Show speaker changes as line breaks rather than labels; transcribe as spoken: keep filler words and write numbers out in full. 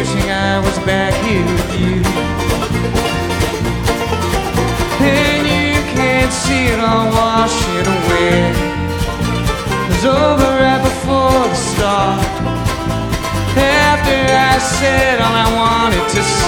wishing I was back here with you. And you can't see it all washing away. It was over right before the start. After I said all I wanted to say.